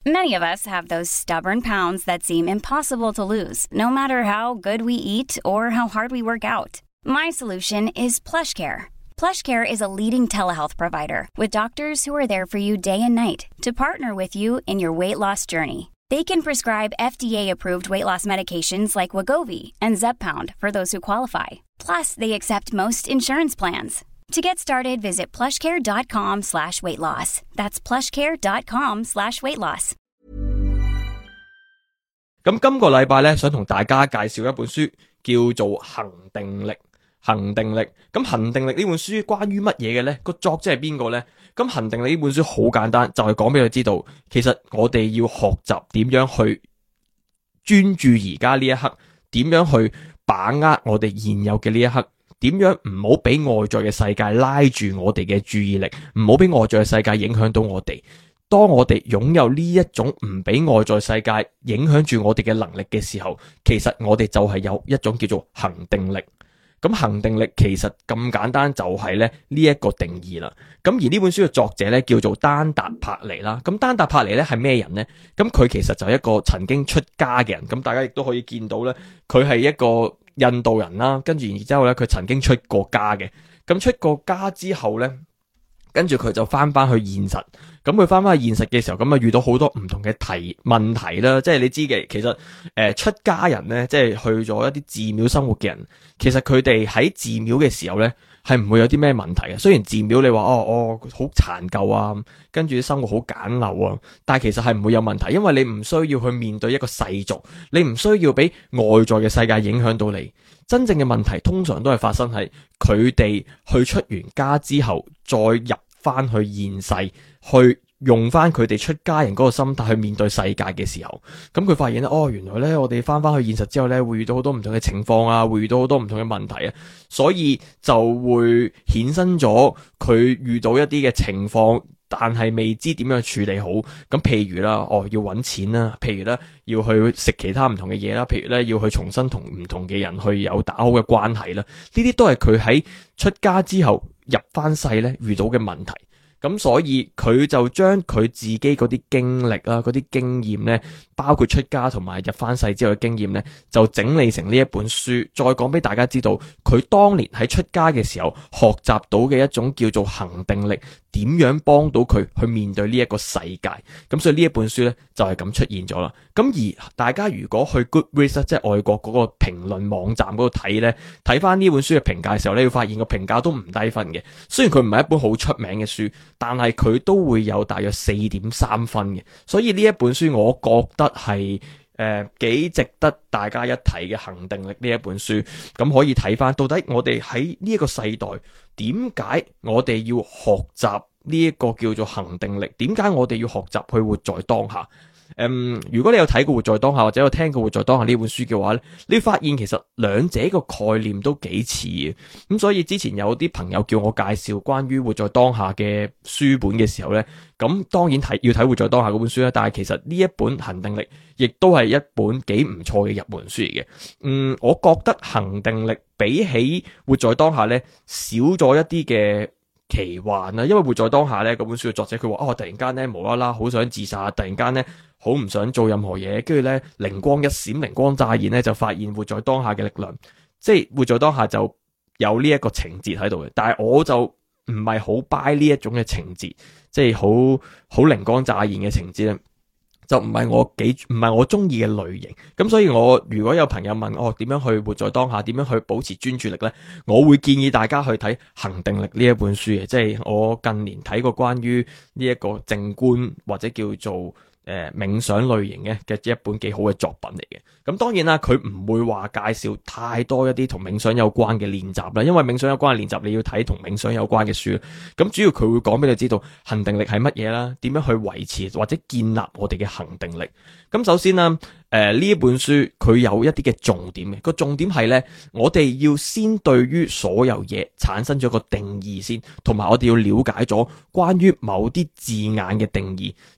Many of us have those stubborn pounds that seem impossible to lose, no matter how good we eat or how hard we work out. My solution is PlushCare. PlushCare is a leading telehealth provider with doctors who are there for you day and night to partner with you in your weight loss journey. They can prescribe FDA-approved weight loss medications like Wegovy and Zepbound for those who qualify. Plus, they accept most insurance plans. To get started, visit plushcare.com/weightloss. That's plushcare.com/weightloss. 咁今個禮拜咧，想同大家介紹一本書，叫做《恒定力》。恒定力，咁恒定力呢本書關於乜嘢嘅呢？個作者係邊個呢？咁恒定力呢本書好簡單，就係講俾佢知道，其實我哋要學習點樣去專注而家呢一刻，點樣去把握我哋現有嘅呢一刻。點樣唔好俾外在嘅世界拉住我哋嘅注意力，唔好俾外在嘅世界影響到我哋。當我哋擁有呢一種唔俾外在世界影響住我哋嘅能力嘅時候，其實我哋就係有一種叫做恒定力。咁恒定力其實咁簡單，就係咧呢一個定義啦。咁而呢本書嘅作者咧叫做丹達柏尼啦。咁丹達柏尼咧係咩人呢？咁佢其實就係一個曾經出家嘅人。咁大家亦都可以見到咧，佢係一個印度人啦。跟住然之後咧，佢曾經出過家嘅。咁出過家之後咧，跟住佢就翻去現實。咁佢翻去現實嘅時候，咁啊遇到好多唔同嘅問題啦。即係你知嘅，其實出家人咧，即係去咗一啲寺廟生活嘅人，其實佢哋喺寺廟嘅時候咧，係唔會有啲咩問題嘅。雖然寺廟你話好殘舊啊，跟住啲生活好簡陋啊，但係其實係唔會有問題，因為你唔需要去面對一個世俗，你唔需要俾外在嘅世界影響到你。真正嘅問題通常都係發生喺佢哋去出完家之後，再入翻去現世，去用翻佢哋出家人嗰個心態去面對世界嘅時候，咁佢發現咧，原來咧我哋翻去現實之後咧，會遇到好多唔同嘅情況啊，會遇到好多唔同嘅問題啊，所以就會衍生咗佢遇到一啲嘅情況，但係未知點樣處理好。咁譬如啦，要搵錢啦，譬如咧要去食其他唔同嘅嘢啦，譬如咧要去重新同唔同嘅人去有打好嘅關係啦，呢啲都係佢喺出家之後入翻世咧遇到嘅問題。咁所以佢就將佢自己嗰啲經歷啦，嗰啲經驗咧，包括出家同埋入翻世之後嘅經驗咧，就整理成呢一本書，再講俾大家知道佢當年喺出家嘅時候學習到嘅一種叫做恒定力，點樣幫到佢去面對呢一個世界。咁所以呢一本書咧就係咁出現咗啦。咁而大家如果去 Goodreads 即係外國嗰個評論網站嗰度睇咧，睇翻呢本書嘅評價嘅時候咧，你會發現個評價都唔低分嘅。雖然佢唔係一本好出名嘅書，但係佢都會有大約4.3分嘅。所以呢一本書我覺得係幾值得大家一睇嘅恒定力呢一本書。咁可以睇翻到底我哋喺呢一個世代點解我哋要學習呢一個叫做恒定力，點解我哋要學習去活在當下。如果你有睇過活在當下或者有聽過活在當下呢本書嘅話咧，你會發現其實兩者個概念都幾似嘅。咁所以之前有啲朋友叫我介紹關於活在當下嘅書本嘅時候咧，咁當然要睇活在當下嗰本書啦。但係其實呢一本恒定力亦都係一本幾唔錯嘅入門書嚟嘅。我覺得恒定力比起活在當下咧少咗一啲嘅奇幻啦，因為活在當下咧嗰本書嘅作者佢話突然間咧無啦啦好想自殺，突然間咧好唔想做任何嘢，跟住咧靈光一閃，靈光乍現咧就發現活在當下嘅力量，即係活在當下就有呢一個情節喺度嘅。但係我就唔係好 buy 呢一種嘅情節，即係好靈光乍現嘅情節咧，就唔係我中意嘅類型。咁所以我如果有朋友問點樣去活在當下，點樣去保持專注力呢，我會建議大家去睇恒定力呢一本書嘅。即係我近年睇過關於呢一個靜觀或者叫做冥想類型嘅一本幾好嘅作品嚟嘅。咁當然啦，佢唔會話介紹太多一啲同冥想有關嘅練習啦，因為冥想有關嘅練習你要睇同冥想有關嘅書。咁主要佢會講俾你知道恒定力係乜嘢啦，點樣去維持或者建立我哋嘅恒定力。咁首先啦，呢一本書佢有一啲嘅重點嘅，個重點係呢，我哋要先對於所有嘢產生咗個定義先，同埋我哋要了解咗關於某啲字眼嘅定義，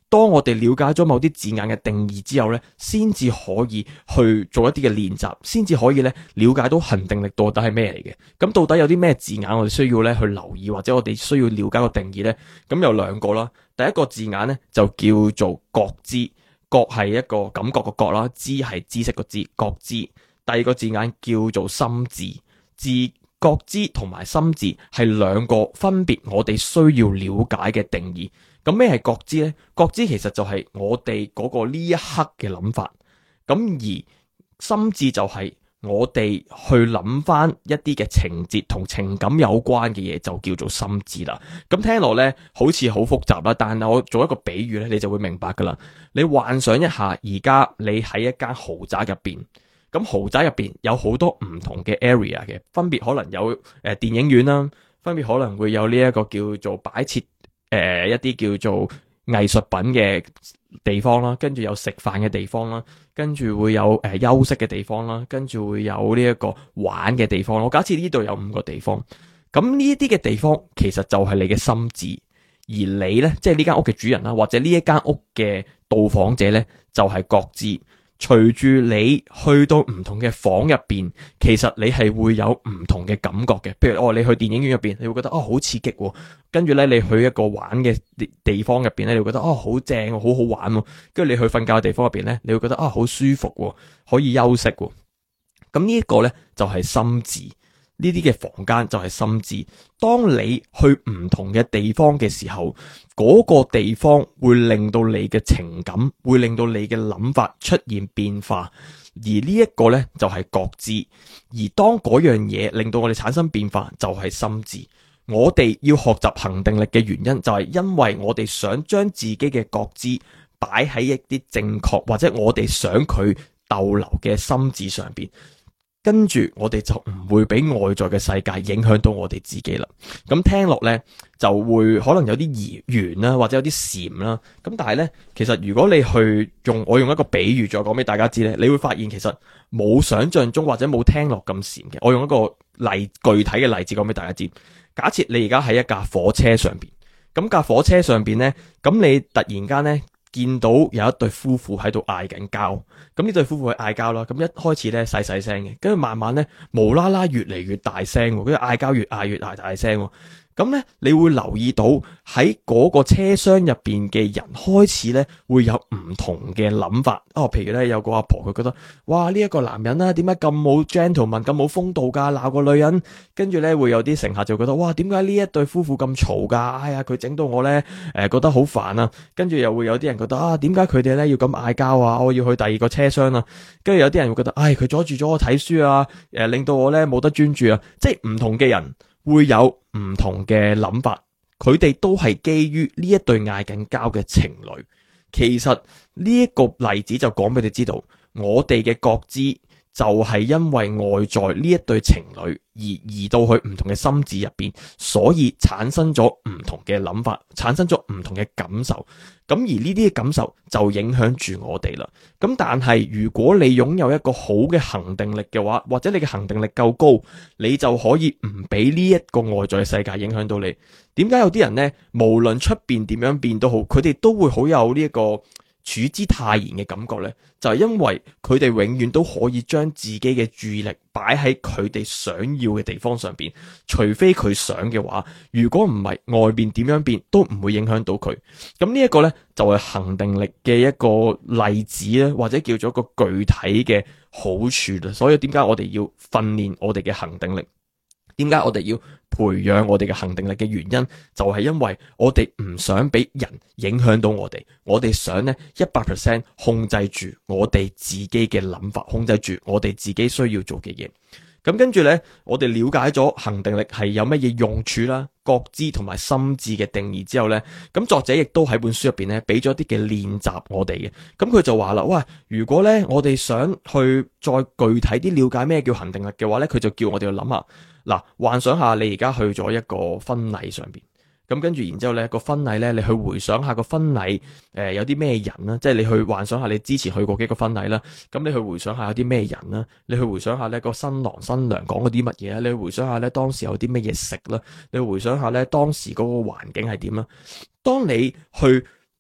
當我哋了解咗某啲字眼嘅定義之後呢，先至可以去做一啲嘅練習，先至可以呢了解到恒定力到底係咩嚟嘅。咁到底有啲咩字眼我哋需要呢去留意，或者我哋需要了解個定義呢？咁有兩個啦。第一個字眼呢就叫做覺知，覺係一個感覺嘅覺啦，知係知識個知，覺知。第二個字眼叫做心智，覺知同埋心智係兩個分別我哋需要了解嘅定義。咁咩係覺知呢？覺知其實就係我哋嗰個呢一刻嘅諗法，咁而心智就係我哋去諗翻一啲嘅情節同情感有關嘅嘢，就叫做心智啦。咁聽落呢好似好複雜啦，但係我做一個比喻呢，你就會明白噶啦。你幻想一下，而家你喺一間豪宅入邊，咁豪宅入邊有好多唔同嘅 area 嘅，分別可能有電影院啦，分別可能會有呢一個叫做擺設一啲叫做藝術品嘅地方啦，跟住有食飯嘅地方啦，跟住會有休息嘅地方啦，跟住會有呢一個玩嘅地方。我假設呢度有5個地方，咁呢啲嘅地方其實就係你嘅心智，而你呢，即係呢間屋嘅主人啦，或者呢一間屋嘅到訪者呢，就係覺知。隨住你去到唔同嘅房入邊，其實你係會有唔同嘅感覺嘅。譬如你去電影院入邊，你會覺得好刺激喎。跟住咧，你去一個玩嘅地方入邊咧，你會覺得好正，好好玩喎。跟住你去瞓覺嘅地方入邊咧，你會覺得好舒服喎，可以休息喎。咁呢一個咧就係心智。呢啲嘅房間就係心智。當你去唔同嘅地方嘅時候，嗰個地方會令到你嘅情感，會令到你嘅諗法出現變化。而呢一個呢，就係覺知。而當嗰樣嘢令到我哋產生變化，就係心智。我哋要學習恒定力嘅原因，就係因為我哋想將自己嘅覺知擺喺一啲正確或者我哋想佢逗留嘅心智上邊。跟住我哋就唔會俾外在嘅世界影響到我哋自己啦。咁聽落呢，就會可能有啲懸啦，或者有啲禪啦。咁但係呢，其實如果你去我用一個比喻再講俾大家知呢，你會發現其實冇想象中或者冇聽落咁禪嘅。我用一個具體嘅例子講俾大家知。假設你而家喺一架火車上邊，咁架火車上邊呢，咁你突然間呢，見到有一對夫婦喺度嗌緊交，咁呢對夫婦去嗌交啦，咁一開始咧細細聲嘅，跟住慢慢咧無啦啦越嚟越大聲，跟住嗌交越嗌越大聲，咁咧你會留意到喺嗰個車廂入邊嘅人開始咧會有唔同嘅諗法，譬如咧有個阿婆佢覺得，哇呢一個男人啦，點解咁冇 gentleman 咁冇風度噶，鬧個女人，跟住咧會有啲乘客就覺得，哇點解呢一對夫婦咁嘈噶，哎呀佢整到我咧覺得好煩啊，跟住又會有啲人覺得點解佢哋咧要咁嗌交啊，我要去第二個車廂啊，跟住有啲人會覺得，佢阻住咗我睇書啊，令到我咧冇得專注啊，即係唔同嘅人會有唔同嘅諗法，佢哋都係基於呢一對嗌緊交嘅情侶。其實呢一個例子就講俾你知道，我哋嘅覺知就係因為外在呢一對情侶而移到去唔同嘅心智入邊，所以產生咗唔同嘅諗法，產生咗唔同嘅感受。咁而呢啲嘅感受就影響住我哋啦。咁但係如果你擁有一個好嘅恒定力嘅話，或者你嘅恒定力夠高，你就可以唔俾呢一個外在嘅世界影響到你。點解有啲人呢，無論出邊點樣變都好，佢哋都會好有呢一個處之泰然嘅感覺呢？就係因為佢哋永遠都可以將自己嘅注意力擺喺佢哋想要嘅地方上邊，除非佢想嘅話，如果唔係，外邊點樣變都唔會影響到佢。咁呢一個呢，就係恒定力嘅一個例子咧，或者叫做一個具體嘅好處啦。所以點解我哋要訓練我哋嘅恒定力？點解我哋要培養我哋嘅恒定力嘅原因，就係因為我哋唔想俾人影響到我哋，我哋想呢 100% 控制住我哋自己嘅諗法，控制住我哋自己需要做嘅嘢。咁跟住呢，我哋了解咗恒定力係有乜嘢用處啦，覺知同埋心智嘅定義之後呢，咁作者亦都喺本書入邊呢俾咗啲嘅練習我哋嘅。咁佢就話啦，喂，如果呢我哋想去再具體啲了解咩叫恒定力嘅話呢，佢就叫我哋去諗下。嗱，幻想下你而家去咗一個婚禮上邊，咁跟住然之後咧個婚禮咧，你去回想下個婚禮有啲咩人啦，即係你去幻想下你之前去過幾個婚禮啦，咁你去回想下有啲咩人啦，你去回想下咧個新郎新娘講嗰啲乜嘢啦，你去回想下咧當時有啲乜嘢食啦，你去回想下咧當時嗰個環境係點啦。當你去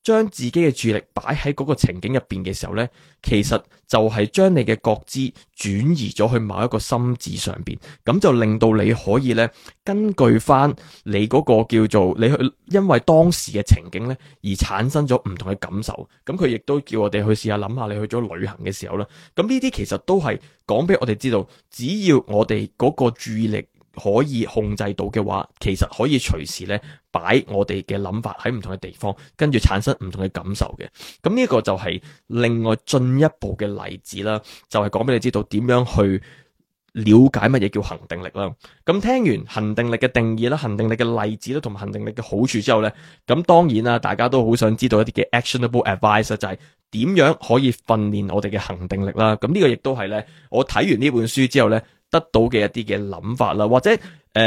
將自己嘅注意力擺喺嗰個情景入邊嘅時候呢，其實就係將你嘅覺知轉移咗去某一個心智上邊，咁就令到你可以呢，根據翻你嗰個叫做你去，因為當時嘅情景呢而產生咗唔同嘅感受。咁佢亦都叫我哋去試下諗下，你去咗旅行嘅時候啦，咁呢啲其實都係講俾我哋知道，只要我哋嗰個注意力可以控制到嘅話，其實可以隨時咧擺我哋嘅諗法喺唔同嘅地方，跟住產生唔同嘅感受嘅。咁呢個就係另外進一步嘅例子啦，就係講俾你知道點樣去了解乜嘢叫恒定力啦。咁聽完恒定力嘅定義啦、恒定力嘅例子啦，同埋恒定力嘅好處之後咧，咁當然啦，大家都好想知道一啲嘅 actionable advice， 就係點樣可以訓練我哋嘅恒定力啦。咁呢個亦都係咧，我睇完呢本書之後咧，得到嘅一啲嘅諗法啦，或者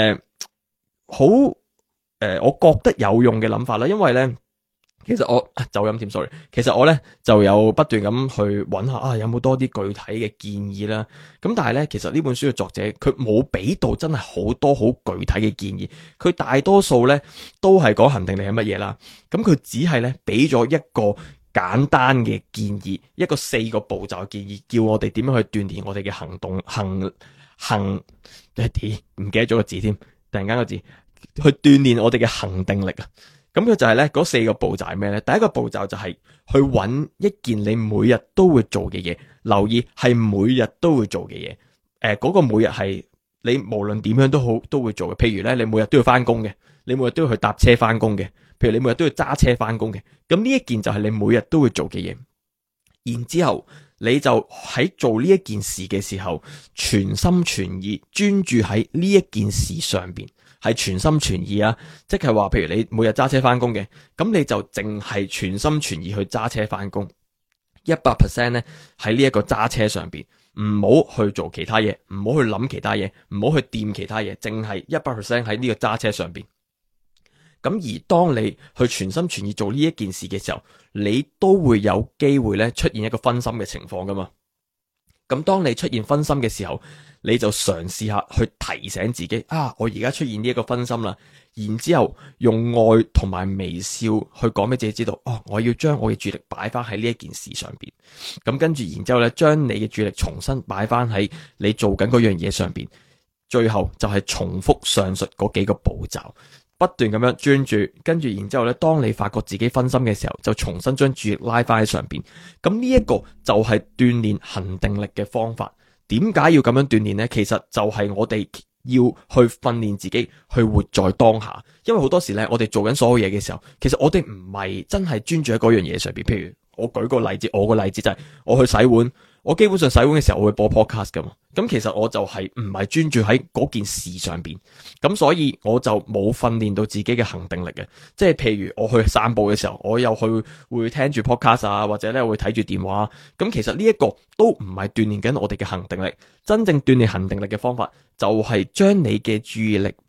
我覺得有用嘅諗法啦，因為咧，其實我走音添 ，sorry， 其實我咧就有不斷咁去揾下有冇多啲具體嘅建議啦。咁但係咧，其實呢本書嘅作者佢冇俾到真係好多好具體嘅建議，佢大多數咧都係講恒定力係乜嘢啦。咁佢只係咧俾咗一個簡單嘅建議，一個4個步驟嘅建議，叫我哋點樣去鍛煉我哋嘅唔記得咗個字添，突然間個字去鍛煉我哋嘅恒定力啊！咁佢就係咧嗰4個步驟係咩咧？第一個步驟就係去揾一件你每日都會做嘅嘢，留意係每日都會做嘅嘢。嗰個每日係你無論點樣都好都會做嘅。譬如咧，你每日都要翻工嘅，你每日都要去搭車翻工嘅。譬如你每日都要揸車翻工嘅，咁呢一件就係你每日都會做嘅嘢。然之後你就喺做呢一件事嘅時候，全心全意專注喺呢一件事上邊，係全心全意啊！即係話，譬如你每日揸車翻工嘅，咁你就淨係全心全意去揸車翻工，100% 咧喺呢一個揸車上邊，唔好去做其他嘢，唔好去諗其他嘢，唔好去掂其他嘢，淨係100% 喺呢個揸車上邊。咁而當你去全心全意做呢一件事嘅時候，你都會有機會咧出現一個分心嘅情況噶嘛。咁當你出現分心嘅時候，你就嘗試下去提醒自己我而家出現呢一個分心啦。然之後用愛同埋微笑去講俾自己知道，我要將我嘅注意力擺翻喺呢一件事上邊。咁跟住然之後咧，將你嘅注意力重新擺翻喺你做緊嗰樣嘢上邊。最後就係重複上述嗰幾個步驟，不斷咁樣專注，跟住然之後咧，當你發覺自己分心嘅時候，就重新將注意力拉翻喺上邊。咁呢一個就係鍛煉恒定力嘅方法。點解要咁樣鍛煉呢？其實就係我哋要去訓練自己去活在當下。因為好多時咧，我哋做緊所有嘢嘅時候，其實我哋唔係真係專注喺嗰樣嘢上邊。譬如我舉個例子，我個例子就係我去洗碗。我基本上洗碗嘅時候我會播 podcast 噶嘛，咁其實我就係唔係專注喺嗰件事上邊，咁所以我就冇訓練到自己嘅恒定力嘅。即係譬如我去散步嘅時候，我又會聽住 podcast 啊，或者咧會睇住電話，咁其實呢一個都唔係鍛煉緊我哋嘅恒定力。真正鍛煉恒定力嘅方法就係將你嘅注意力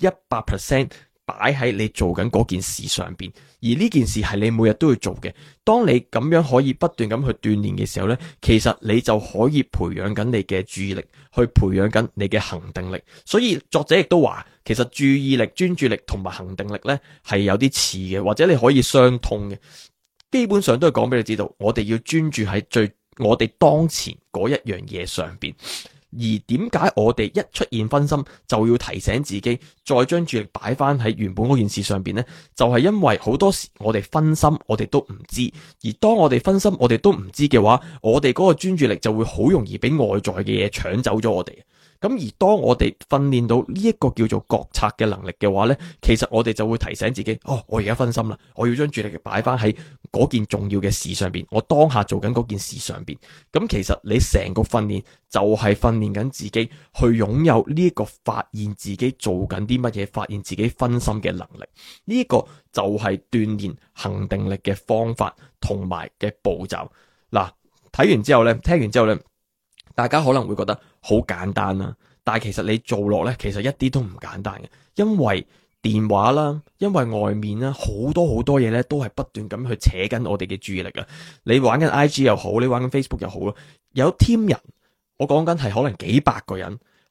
100%擺喺你做緊嗰件事上邊，而呢件事係你每日都會做嘅。當你咁樣可以不斷咁去鍛煉嘅時候呢，其實你就可以培養緊你嘅注意力，去培養緊你嘅恒定力。所以作者亦都話，其實注意力、專注力同埋恒定力呢係有啲似嘅，或者你可以相通嘅。基本上都係講俾你知道，我哋要專注喺我哋當前嗰一樣嘢上邊。而點解我哋一出現分心就要提醒自己再將注意力擺翻喺原本嗰件事上邊呢？就係因為好多時我哋分心，我哋都唔知。而當我哋分心，我哋都唔知嘅話，我哋嗰個專注力就會好容易俾外在嘅嘢搶走咗我哋。咁而當我哋訓練到呢一個叫做覺察嘅能力嘅話呢，其實我哋就會提醒自己，我而家分心啦，我要將注意力擺翻喺嗰件重要嘅事上邊，我當下做緊嗰件事上邊。咁其實你成個訓練就係訓練緊自己去擁有呢一個發現自己做緊啲乜嘢，發現自己分心嘅能力。呢個就係鍛煉恒定力嘅方法同埋嘅步驟。嗱，睇完之後呢，聽完之後呢，大家可能會覺得好簡單啦，但係其實你做落呢，其實一啲都唔簡單嘅，因為電話啦，因為外面啦，好多嘢呢都係不斷咁去扯緊我哋嘅注意力啊！你玩緊 IG 又好，你玩緊 Facebook 又好啦，有 team 人，我講緊係可能幾百個人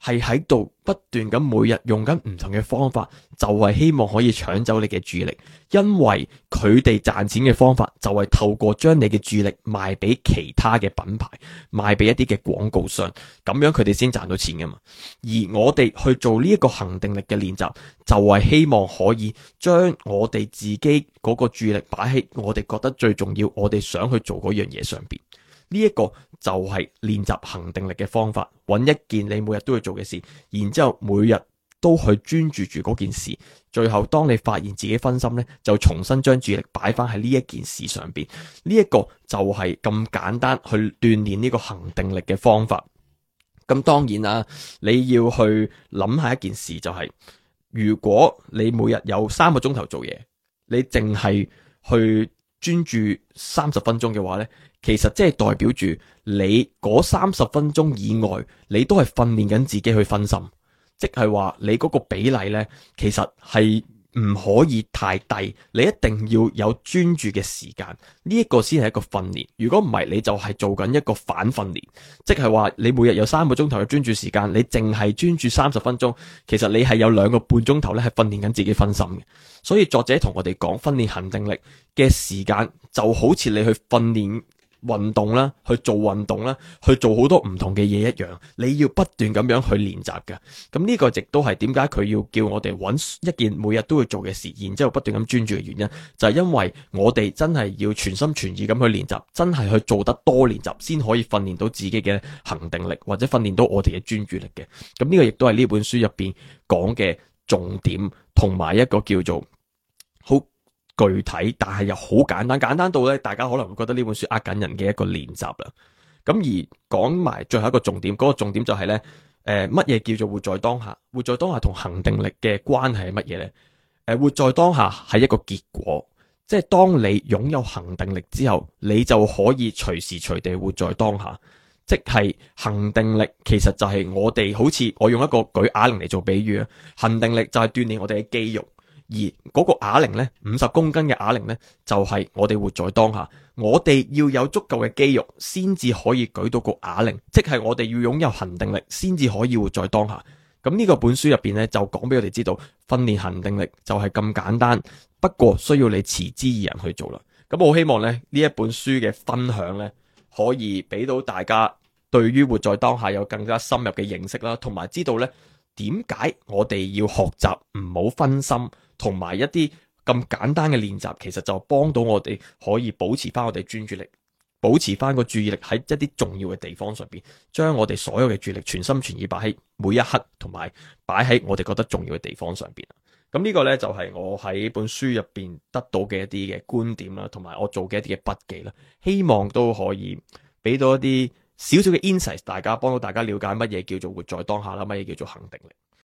係喺度不斷咁每日用緊唔同嘅方法，就係希望可以搶走你嘅注意力，因為佢哋賺錢嘅方法就係透過將你嘅注意力賣俾其他嘅品牌，賣俾一啲嘅廣告商，咁樣佢哋先賺到錢噶嘛。而我哋去做呢一個恒定力嘅練習，就係希望可以將我哋自己嗰個注意力擺喺我哋覺得最重要，我哋想去做嗰樣嘢上邊。呢一個就係練習恒定力嘅方法，揾一件你每日都會做嘅事，然之後每日都去專注住嗰件事，最後當你發現自己分心呢，就重新將注意力擺翻喺呢一件事上邊。呢一個就係咁簡單去鍛煉呢個恒定力嘅方法。咁當然啦，你要去諗下一件事，就係如果你每日有3個鐘頭做嘢，你淨係去專注30分鐘嘅話呢，其實即係代表住你嗰30分鐘以外，你都係訓練緊自己去分心，即係話你嗰個比例呢，其實係唔可以太低，你一定要有專注嘅時間，呢一個先係一個訓練。如果唔係，你就係做緊一個反訓練，即係話你每日有3個鐘頭嘅專注時間，你淨係專注30分鐘，其實你係有2個半鐘頭咧係訓練緊自己分心嘅。所以作者同我哋講，訓練恒定力嘅時間就好似你去訓練運動啦，去做運動啦，去做好多唔同嘅嘢一樣，你要不斷咁樣去練習嘅。咁呢個亦都係點解佢要叫我哋揾一件每日都會做嘅事，然之後不斷咁專注嘅原因，就係因為我哋真係要全心全意咁去練習，真係去做得多練習，先可以訓練到自己嘅恒定力，或者訓練到我哋嘅專注力嘅。咁呢個亦都係呢本書入邊講嘅重點，同埋一個叫做好具體但係又好簡單，簡單到咧大家可能會覺得呢本書呃緊人嘅一個練習啦。咁而講埋最後一個重點，嗰個重點就係咧，乜嘢叫做活在當下？活在當下同恒定力嘅關係係乜嘢咧？活在當下係一個結果，即係當你擁有恒定力之後，你就可以隨時隨地活在當下。即係恒定力其實就係我哋，好似我用一個舉啞鈴嚟做比喻啊，恒定力就係鍛煉我哋嘅肌肉。而嗰個啞鈴呢，50公斤嘅啞鈴呢，就係我哋活在當下。我哋要有足夠嘅肌肉，先至可以舉到個啞鈴，即係我哋要擁有恒定力，先至可以活在當下。咁呢個本書入邊呢，就講俾我哋知道，訓練恒定力就係咁簡單，不過需要你持之以恒去做啦。咁我希望呢一本書嘅分享呢，可以俾到大家對於活在當下有更加深入嘅認識啦，同埋知道呢點解我哋要學習唔好分心。同埋一啲咁簡單嘅練習，其實就幫到我哋可以保持翻我哋專注力，保持翻個注意力喺一啲重要嘅地方上邊，將我哋所有嘅注意力全心全意擺喺每一刻，同埋擺喺我哋覺得重要嘅地方上邊。咁呢個呢，就係我喺本書入邊得到嘅一啲嘅觀點啦，同埋我做嘅一啲嘅筆記啦，希望都可以俾到一啲少少嘅 insight，大家幫到大家了解乜嘢叫做活在當下啦，乜嘢叫做恒定力。